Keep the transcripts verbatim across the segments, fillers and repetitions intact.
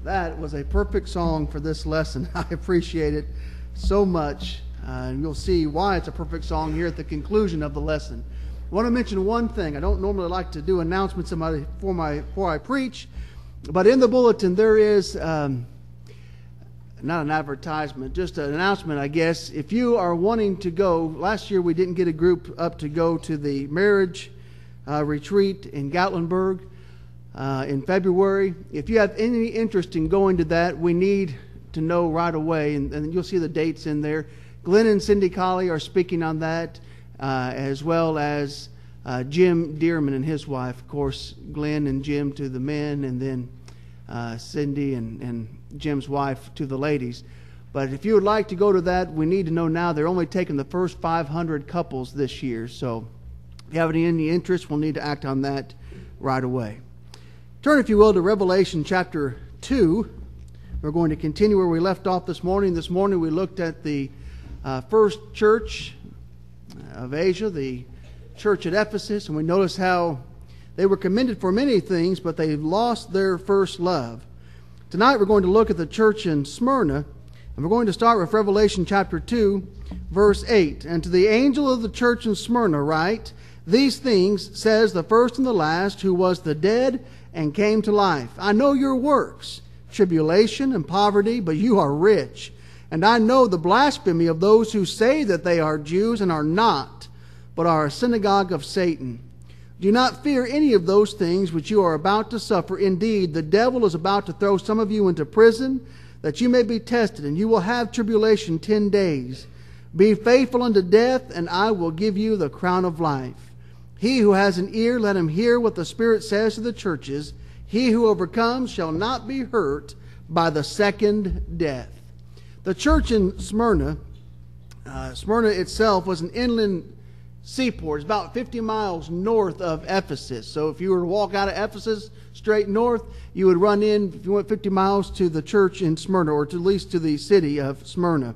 That was a perfect song for this lesson. I appreciate it so much. Uh, and you'll see why it's a perfect song here at the conclusion of the lesson. I want to mention one thing. I don't normally like to do announcements in my, before, my, before I preach, but in the bulletin there is um, not an advertisement, just an announcement, I guess. If you are wanting to go, last year we didn't get a group up to go to the marriage uh, retreat in Gatlinburg. Uh, in February. If you have any interest in going to that, we need to know right away, and, and you'll see the dates in there. Glenn and Cindy Colley are speaking on that, uh, as well as uh, Jim Dearman and his wife. Of course, Glenn and Jim to the men, and then uh, Cindy and, and Jim's wife to the ladies. But if you would like to go to that, we need to know now. They're only taking the first five hundred couples this year, so if you have any, any interest, we'll need to act on that right away. Turn, if you will, to Revelation chapter two. We're going to continue where we left off this morning. This morning we looked at the uh, first church of Asia, the church at Ephesus, and we noticed how they were commended for many things, but they lost their first love. Tonight we're going to look at the church in Smyrna, and we're going to start with Revelation chapter two, verse eight. And to the angel of the church in Smyrna write, "These things says the first and the last, who was the dead and came to life. I know your works, tribulation and poverty, but you are rich. And I know the blasphemy of those who say that they are Jews and are not, but are a synagogue of Satan. Do not fear any of those things which you are about to suffer. Indeed, the devil is about to throw some of you into prison, that you may be tested, and you will have tribulation ten days. Be faithful unto death, and I will give you the crown of life. He who has an ear, let him hear what the Spirit says to the churches. He who overcomes shall not be hurt by the second death." The church in Smyrna, uh, Smyrna itself was an inland seaport. It's about fifty miles north of Ephesus. So if you were to walk out of Ephesus straight north, you would run in, if you went fifty miles, to the church in Smyrna, or to at least to the city of Smyrna.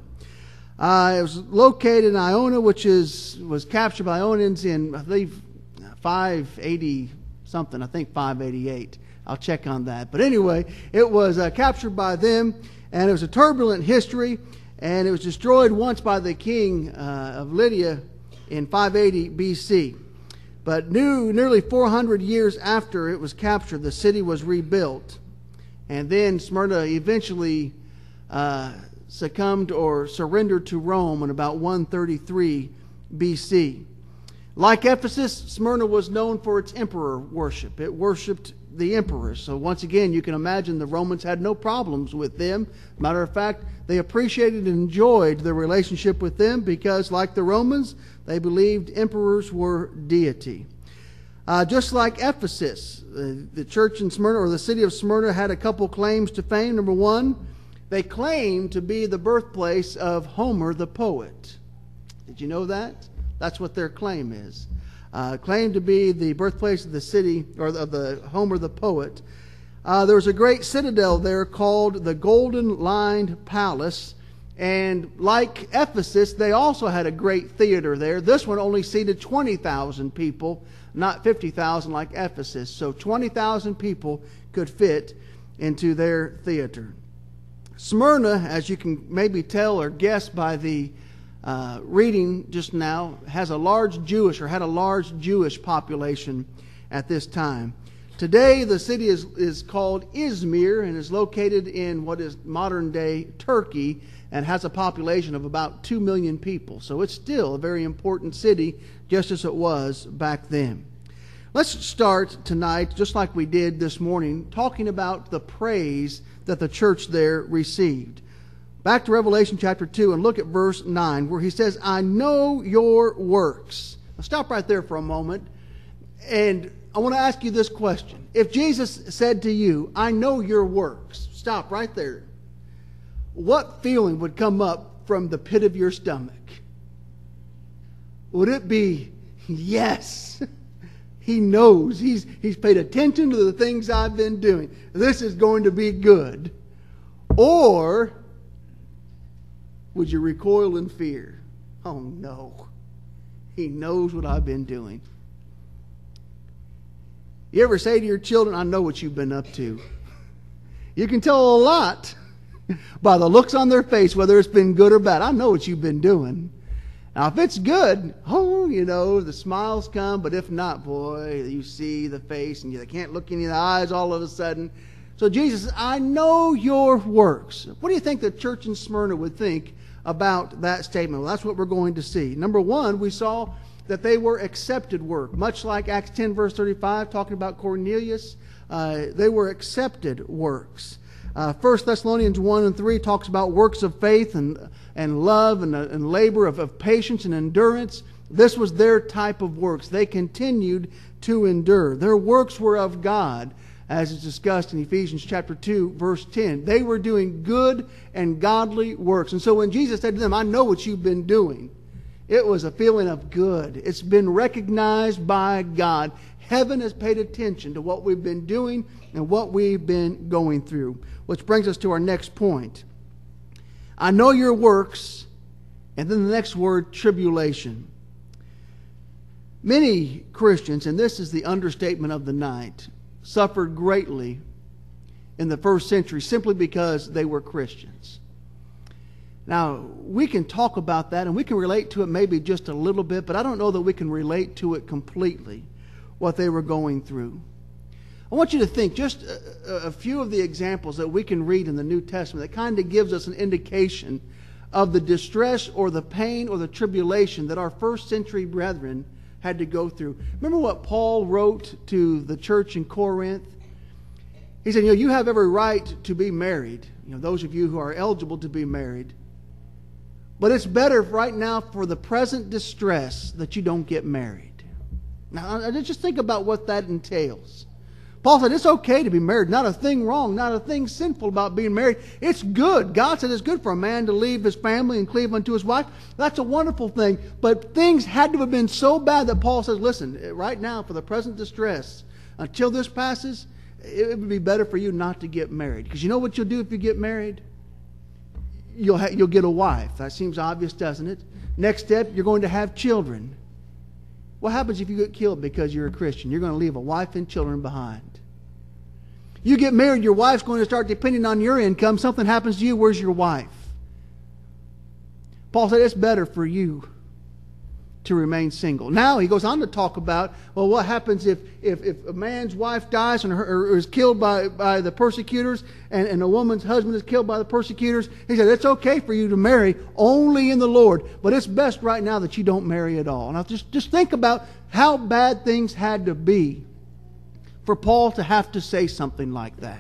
Uh, it was located in Iona, which is was captured by Ionians in, I believe, five eighty something, I think five eighty-eight. I'll check on that. But anyway, it was uh, captured by them, and it was a turbulent history, and it was destroyed once by the king uh, of Lydia in five eighty B C. But new, nearly four hundred years after it was captured, the city was rebuilt. And then Smyrna eventually uh, succumbed or surrendered to Rome in about one thirty-three B C. Like Ephesus, Smyrna was known for its emperor worship. It worshipped the emperors. So once again, you can imagine the Romans had no problems with them. Matter of fact, they appreciated and enjoyed their relationship with them because, like the Romans, they believed emperors were deity. Uh, just like Ephesus, uh, the church in Smyrna, or the city of Smyrna, had a couple claims to fame. Number one, they claimed to be the birthplace of Homer the poet. Did you know that? That's what their claim is. Uh, claimed to be the birthplace of the city, or of the Homer the poet. Uh, there was a great citadel there called the Golden Lined Palace. And like Ephesus, they also had a great theater there. This one only seated twenty thousand people, not fifty thousand like Ephesus. So twenty thousand people could fit into their theater. Smyrna, as you can maybe tell or guess by the Uh, reading just now, has a large Jewish or had a large Jewish population at this time. Today the city is, is called Izmir and is located in what is modern day Turkey and has a population of about two million people. So it's still a very important city, just as it was back then. Let's start tonight, just like we did this morning, talking about the praise that the church there received. Back to Revelation chapter two and look at verse nine, where he says, "I know your works." Now stop right there for a moment, and I want to ask you this question. If Jesus said to you, "I know your works," stop right there. What feeling would come up from the pit of your stomach? Would it be, yes, he knows, he's, he's paid attention to the things I've been doing, this is going to be good? Or would you recoil in fear? Oh no, he knows what I've been doing. You ever say to your children, "I know what you've been up to"? You can tell a lot by the looks on their face, whether it's been good or bad. I know what you've been doing. Now, if it's good, oh, you know, the smiles come. But if not, boy, you see the face and you can't look in the eyes all of a sudden. So Jesus says, I know your works. What do you think the church in Smyrna would think about that statement? Well, that's what we're going to see. Number one, we saw that they were accepted work. Much like Acts ten, verse thirty-five, talking about Cornelius, uh, they were accepted works. Uh, First Thessalonians one and three talks about works of faith and, and love and, uh, and labor, of, of patience and endurance. This was their type of works. They continued to endure. Their works were of God, as is discussed in Ephesians chapter two, verse ten. They were doing good and godly works. And so when Jesus said to them, I know what you've been doing, it was a feeling of good. It's been recognized by God. Heaven has paid attention to what we've been doing and what we've been going through. Which brings us to our next point. I know your works, and then the next word, tribulation. Many Christians, and this is the understatement of the night, suffered greatly in the first century simply because they were Christians. Now, we can talk about that and we can relate to it maybe just a little bit, but I don't know that we can relate to it completely, what they were going through. I want you to think just a, a few of the examples that we can read in the New Testament that kind of gives us an indication of the distress or the pain or the tribulation that our first century brethren had to go through. Remember what Paul wrote to the church in Corinth? He said, you know, you have every right to be married. You know, those of you who are eligible to be married. But it's better right now for the present distress that you don't get married. Now, just think about what that entails. Paul said it's okay to be married. Not a thing wrong, not a thing sinful about being married. It's good. God said it's good for a man to leave his family and cleave unto his wife. That's a wonderful thing. But things had to have been so bad that Paul says, listen, right now for the present distress, until this passes, it would be better for you not to get married. Because you know what you'll do if you get married? You'll, ha- you'll get a wife. That seems obvious, doesn't it? Next step, you're going to have children. What happens if you get killed because you're a Christian? You're going to leave a wife and children behind. You get married, your wife's going to start depending on your income. Something happens to you, where's your wife? Paul said it's better for you to remain single. Now he goes on to talk about, well, what happens if, if, if a man's wife dies and her, or is killed by, by the persecutors and, and a woman's husband is killed by the persecutors? He said it's okay for you to marry only in the Lord, but it's best right now that you don't marry at all. Now just, just think about how bad things had to be for Paul to have to say something like that.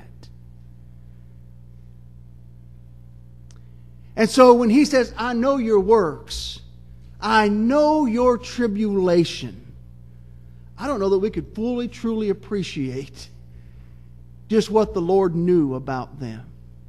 And so when he says, I know your works, I know your tribulation, I don't know that we could fully, truly appreciate just what the Lord knew about them.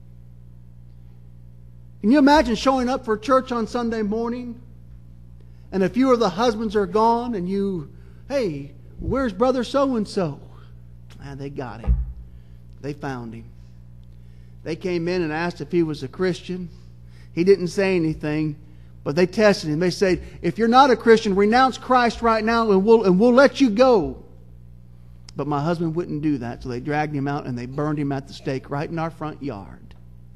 Can you imagine showing up for church on Sunday morning and a few of the husbands are gone and you, hey, where's brother so-and-so? Ah, they got him. They found him. They came in and asked if he was a Christian. He didn't say anything. But they tested him. They said, if you're not a Christian, renounce Christ right now and we'll, and we'll let you go. But my husband wouldn't do that. So they dragged him out and they burned him at the stake right in our front yard.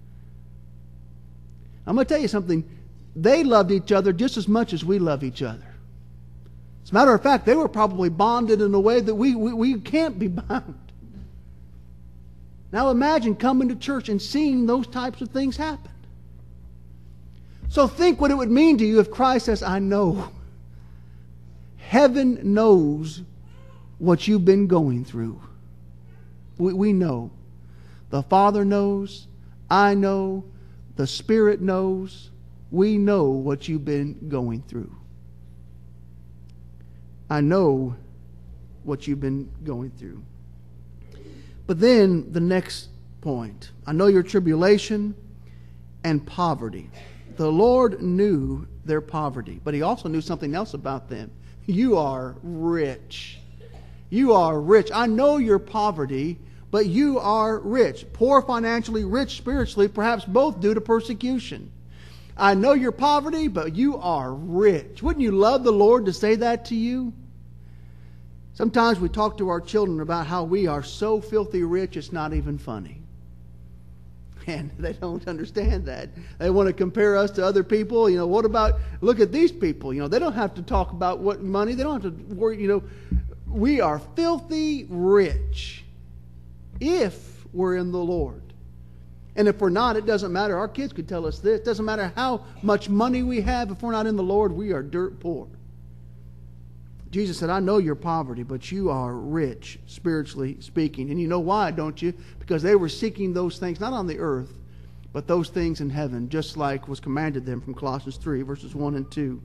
I'm going to tell you something. They loved each other just as much as we love each other. As a matter of fact, they were probably bonded in a way that we, we, we can't be bound. Now imagine coming to church and seeing those types of things happen. So think what it would mean to you if Christ says, I know. Heaven knows what you've been going through. We, we know. The Father knows. I know. The Spirit knows. We know what you've been going through. I know what you've been going through. But then the next point. I know your tribulation and poverty. The Lord knew their poverty, but He also knew something else about them. You are rich. You are rich. I know your poverty, but you are rich. Poor financially, rich spiritually, perhaps both due to persecution. I know your poverty, but you are rich. Wouldn't you love the Lord to say that to you? Sometimes we talk to our children about how we are so filthy rich it's not even funny. And they don't understand that. They want to compare us to other people. You know, what about, look at these people. You know, they don't have to talk about what money. They don't have to worry. You know, we are filthy rich if we're in the Lord. And if we're not, it doesn't matter. Our kids could tell us this. It doesn't matter how much money we have. If we're not in the Lord, we are dirt poor. Jesus said, I know your poverty, but you are rich, spiritually speaking. And you know why, don't you? Because they were seeking those things, not on the earth, but those things in heaven, just like was commanded them from Colossians three, verses one and two.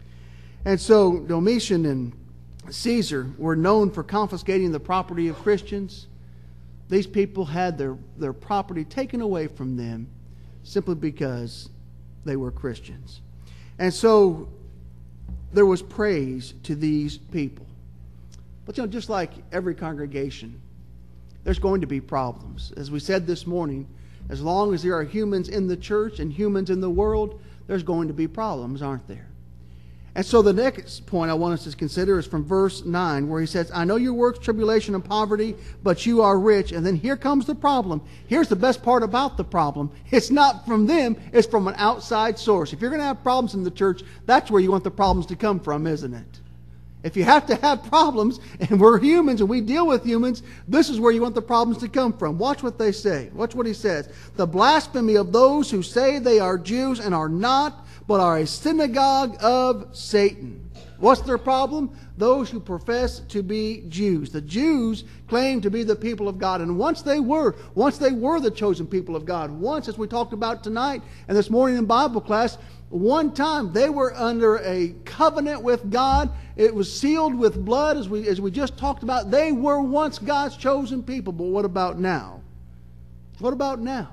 And so Domitian and Caesar were known for confiscating the property of Christians. These people had their, their property taken away from them simply because they were Christians. And so there was praise to these people. But you know, just like every congregation, there's going to be problems. As we said this morning, as long as there are humans in the church and humans in the world, there's going to be problems, aren't there? And so the next point I want us to consider is from verse nine, where he says, I know your works, tribulation, and poverty, but you are rich. And then here comes the problem. Here's the best part about the problem. It's not from them, it's from an outside source. If you're going to have problems in the church, that's where you want the problems to come from, isn't it? If you have to have problems, and we're humans and we deal with humans, this is where you want the problems to come from. Watch what they say. Watch what he says. The blasphemy of those who say they are Jews and are not, but are a synagogue of Satan. What's their problem? Those who profess to be Jews. The Jews claim to be the people of God. And once they were, once they were the chosen people of God, once, as we talked about tonight and this morning in Bible class, one time they were under a covenant with God. It was sealed with blood, as we, as we just talked about. They were once God's chosen people. But what about now? What about now?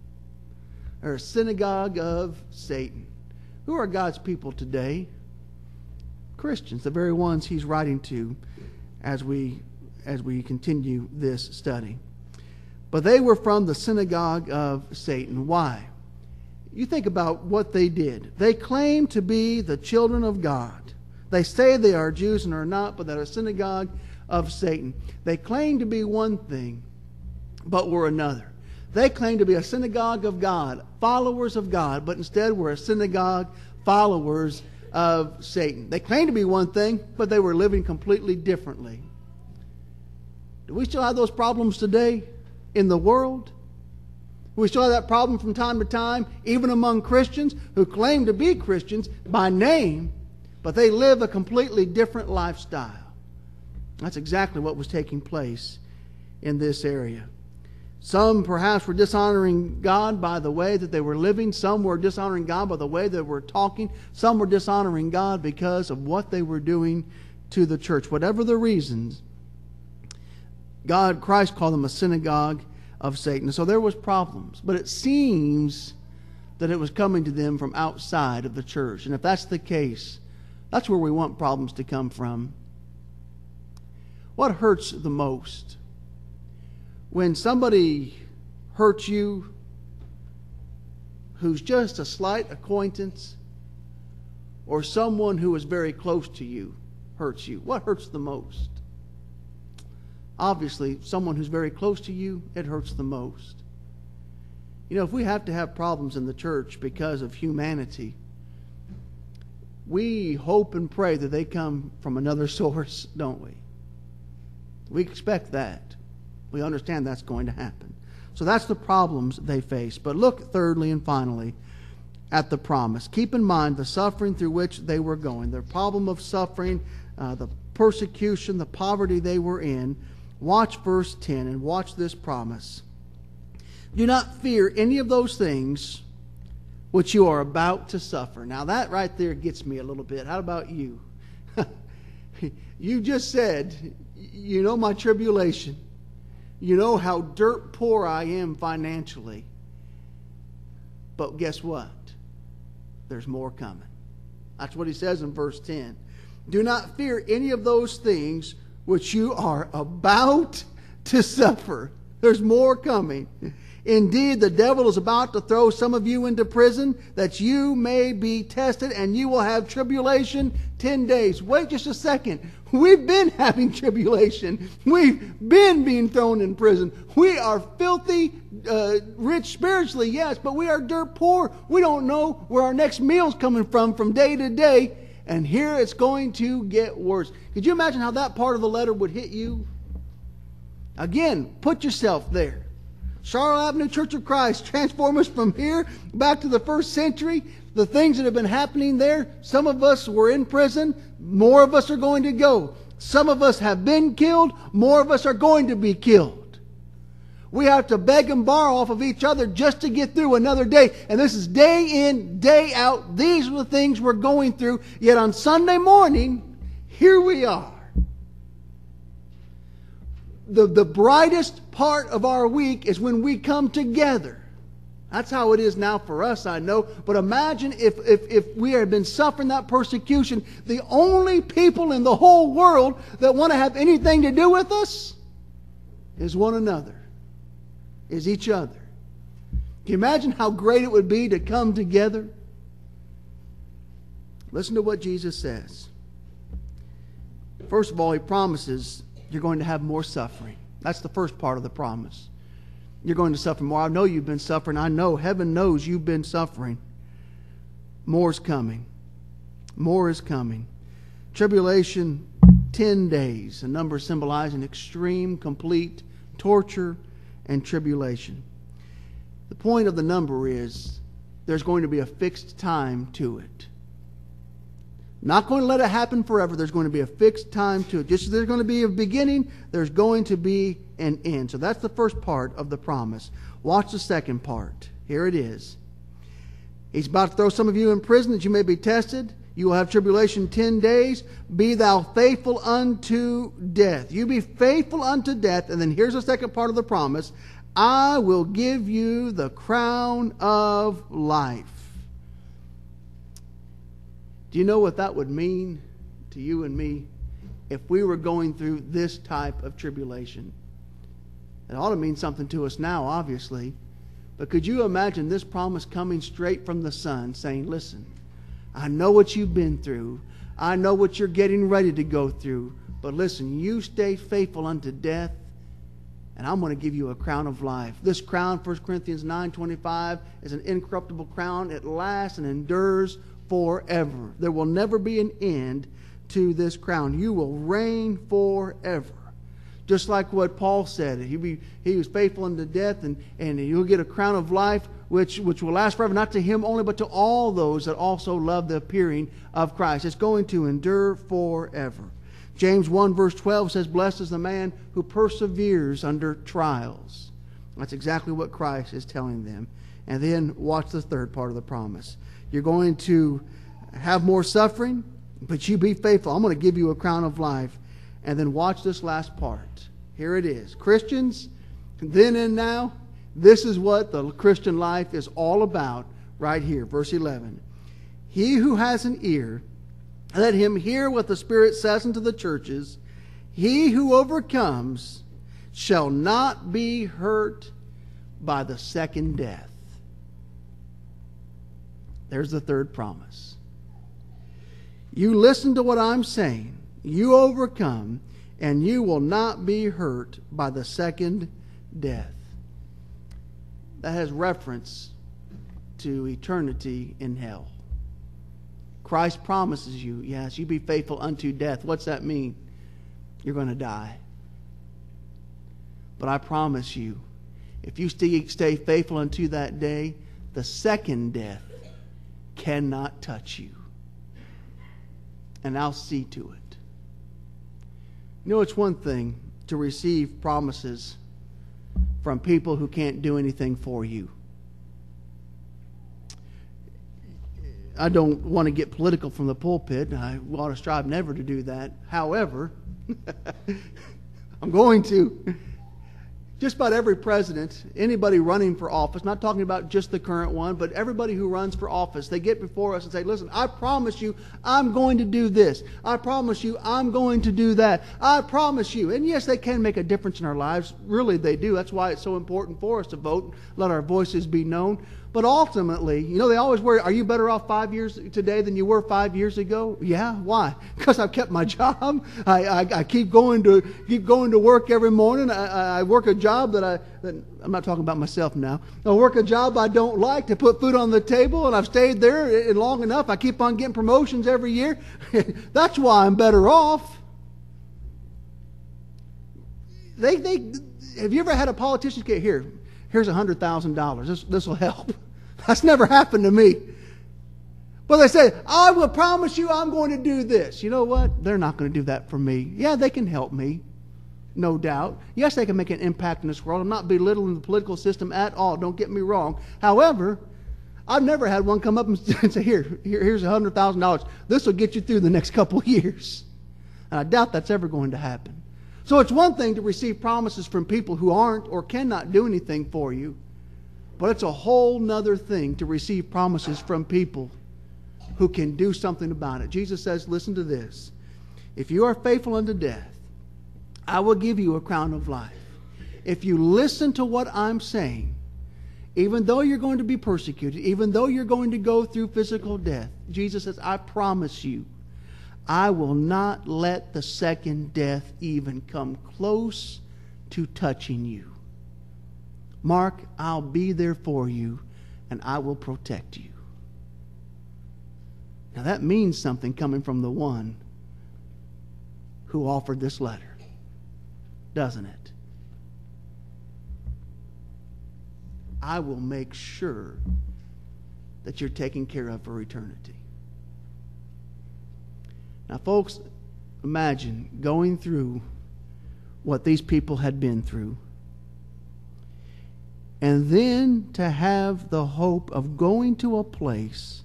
They're a synagogue of Satan. Who are God's people today? Christians, the very ones he's writing to as we as we continue this study. But they were from the synagogue of Satan. Why? You think about what they did. They claim to be the children of God. They say they are Jews and are not, but they're a synagogue of Satan. They claim to be one thing, but were another. They claim to be a synagogue of God, followers of God, but instead we're a synagogue, followers of Satan. They claim to be one thing, but they were living completely differently. Do we still have those problems today in the world? We still have that problem from time to time, even among Christians who claim to be Christians by name, but they live a completely different lifestyle. That's exactly what was taking place in this area. Some perhaps were dishonoring God by the way that they were living. Some were dishonoring God by the way they were talking. Some were dishonoring God because of what they were doing to the church. Whatever the reasons, God, Christ called them a synagogue of Satan. So there was problems. But it seems that it was coming to them from outside of the church. And if that's the case, that's where we want problems to come from. What hurts the most? When somebody hurts you who's just a slight acquaintance, or someone who is very close to you hurts you, what hurts the most? Obviously, someone who's very close to you, it hurts the most. You know, if we have to have problems in the church because of humanity, we hope and pray that they come from another source, don't we? We expect that. We understand that's going to happen. So that's the problems they face. But look thirdly and finally at the promise. Keep in mind the suffering through which they were going. Their problem of suffering, uh, the persecution, the poverty they were in. Watch verse ten and watch this promise. Do not fear any of those things which you are about to suffer. Now that right there gets me a little bit. How about you? You just said, you know my tribulation. You know how dirt poor I am financially. But guess what? There's more coming. That's what he says in verse ten. Do not fear any of those things which you are about to suffer. There's more coming. Indeed, the devil is about to throw some of you into prison, that you may be tested, and you will have tribulation ten days. Wait just a second. We've been having tribulation. We've been being thrown in prison. We are filthy, uh, rich spiritually, yes, but we are dirt poor. We don't know where our next meal's coming from from day to day. And here it's going to get worse. Could you imagine how that part of the letter would hit you? Again, put yourself there. Charlotte Avenue Church of Christ, transform us from here back to the first century. The things that have been happening there, some of us were in prison, more of us are going to go. Some of us have been killed, more of us are going to be killed. We have to beg and borrow off of each other just to get through another day. And this is day in, day out. These are the things we're going through. Yet on Sunday morning, here we are. The, the brightest part of our week is when we come together. That's how it is now for us, I know. But imagine if, if, if we had been suffering that persecution, the only people in the whole world that want to have anything to do with us is one another, is each other. Can you imagine how great it would be to come together? Listen to what Jesus says. First of all, He promises you're going to have more suffering. That's the first part of the promise. You're going to suffer more. I know you've been suffering. I know, heaven knows you've been suffering. More's coming. More is coming. Tribulation, ten days. A number symbolizing extreme, complete torture and tribulation. The point of the number is there's going to be a fixed time to it. Not going to let it happen forever. There's going to be a fixed time to it. Just as there's going to be a beginning, there's going to be an end. So that's the first part of the promise. Watch the second part. Here it is. He's about to throw some of you in prison that you may be tested. You will have tribulation ten days. Be thou faithful unto death. You be faithful unto death. And then here's the second part of the promise. I will give you the crown of life. Do you know what that would mean to you and me if we were going through this type of tribulation? It ought to mean something to us now, obviously. But could you imagine this promise coming straight from the Son, saying, listen, I know what you've been through. I know what you're getting ready to go through. But listen, you stay faithful unto death, and I'm going to give you a crown of life. This crown, First Corinthians nine twenty-five, is an incorruptible crown. It lasts and endures forever. There will never be an end to this crown. You will reign forever. Just like what Paul said. He, be, he was faithful unto death, and, and you'll get a crown of life which, which will last forever, not to him only, but to all those that also love the appearing of Christ. It's going to endure forever. James one verse twelve says, blessed is the man who perseveres under trials. That's exactly what Christ is telling them. And then watch the third part of the promise. You're going to have more suffering, but you be faithful. I'm going to give you a crown of life. And then watch this last part. Here it is. Christians, then and now, this is what the Christian life is all about right here. Verse eleven. He who has an ear, let him hear what the Spirit says unto the churches. He who overcomes shall not be hurt by the second death. There's the third promise. You listen to what I'm saying. You overcome, and you will not be hurt by the second death. That has reference to eternity in hell. Christ promises you, yes, you be faithful unto death. What's that mean? You're going to die. But I promise you, if you stay faithful unto that day, the second death cannot touch you. And I'll see to it. You know, it's one thing to receive promises from people who can't do anything for you. I don't want to get political from the pulpit. I ought to strive never to do that. However, I'm going to. Just about every president, anybody running for office, not talking about just the current one, but everybody who runs for office, they get before us and say, listen, I promise you I'm going to do this. I promise you I'm going to do that. I promise you. And yes, they can make a difference in our lives. Really, they do. That's why it's so important for us to vote, let our voices be known. But ultimately, you know, they always worry, are you better off five years today than you were five years ago? Yeah, why? Because I've kept my job. I, I, I keep going to keep going to work every morning. I, I work a job that I, that, I'm not talking about myself now. I work a job I don't like to put food on the table, and I've stayed there long enough. I keep on getting promotions every year. That's why I'm better off. They, they, have you ever had a politician get here? Here's one hundred thousand dollars. This, this will help. That's never happened to me. But they say, I will promise you I'm going to do this. You know what? They're not going to do that for me. Yeah, they can help me. No doubt. Yes, they can make an impact in this world. I'm not belittling the political system at all. Don't get me wrong. However, I've never had one come up and say, here, here here's one hundred thousand dollars. This will get you through the next couple of years. And I doubt that's ever going to happen. So it's one thing to receive promises from people who aren't or cannot do anything for you. But it's a whole nother thing to receive promises from people who can do something about it. Jesus says, listen to this. If you are faithful unto death, I will give you a crown of life. If you listen to what I'm saying, even though you're going to be persecuted, even though you're going to go through physical death, Jesus says, I promise you, I will not let the second death even come close to touching you. Mark, I'll be there for you, and I will protect you. Now that means something coming from the one who offered this letter, doesn't it? I will make sure that you're taken care of for eternity. Now, folks, imagine going through what these people had been through, and then to have the hope of going to a place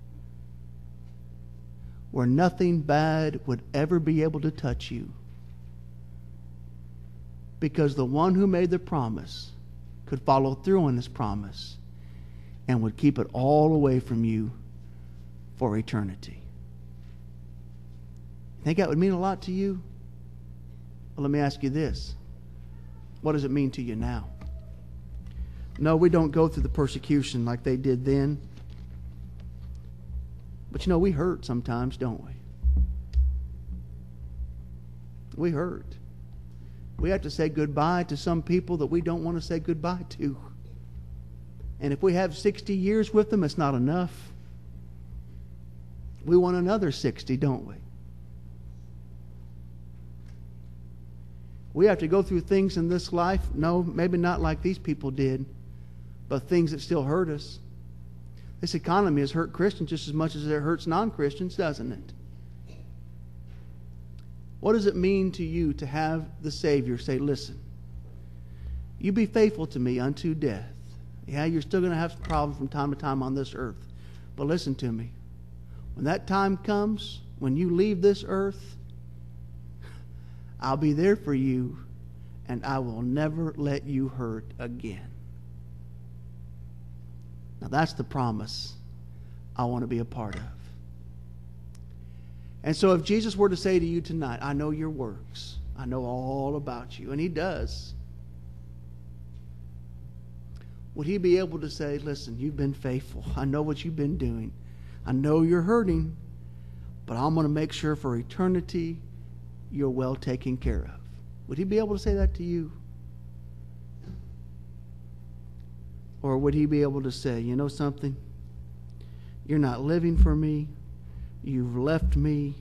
where nothing bad would ever be able to touch you, because the one who made the promise could follow through on his promise and would keep it all away from you for eternity. Think that would mean a lot to you? Well, let me ask you this. What does it mean to you now? No, we don't go through the persecution like they did then. But you know, we hurt sometimes, don't we? We hurt. We have to say goodbye to some people that we don't want to say goodbye to. And if we have sixty years with them, it's not enough. We want another sixty, don't we? We have to go through things in this life, no, maybe not like these people did, but things that still hurt us. This economy has hurt Christians just as much as it hurts non-Christians, doesn't it? What does it mean to you to have the Savior say, listen, you be faithful to me unto death. Yeah, you're still going to have some problems from time to time on this earth. But listen to me. When that time comes, when you leave this earth, I'll be there for you, and I will never let you hurt again. Now that's the promise I want to be a part of. And so if Jesus were to say to you tonight, I know your works, I know all about you, and he does, would he be able to say, listen, you've been faithful. I know what you've been doing. I know you're hurting, but I'm going to make sure for eternity you're well taken care of. Would he be able to say that to you? Or would he be able to say, you know something? You're not living for me. You've left me.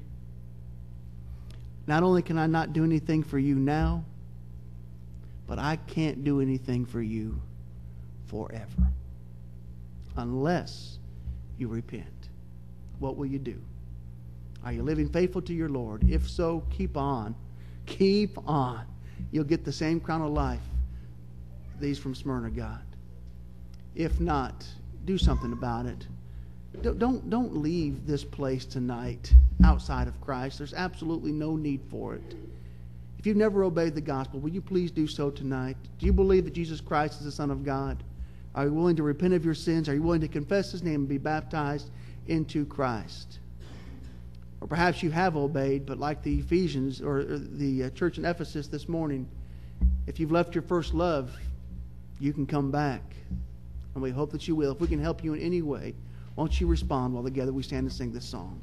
Not only can I not do anything for you now, but I can't do anything for you forever. Unless you repent. What will you do? Are you living faithful to your Lord? If so, keep on. Keep on. You'll get the same crown of life these from Smyrna got. If not, do something about it. Don't, don't, don't leave this place tonight outside of Christ. There's absolutely no need for it. If you've never obeyed the gospel, will you please do so tonight? Do you believe that Jesus Christ is the Son of God? Are you willing to repent of your sins? Are you willing to confess His name and be baptized into Christ? Or perhaps you have obeyed, but like the Ephesians or the uh, church in Ephesus this morning, if you've left your first love, you can come back. And we hope that you will. If we can help you in any way, won't you respond while together we stand and sing this song?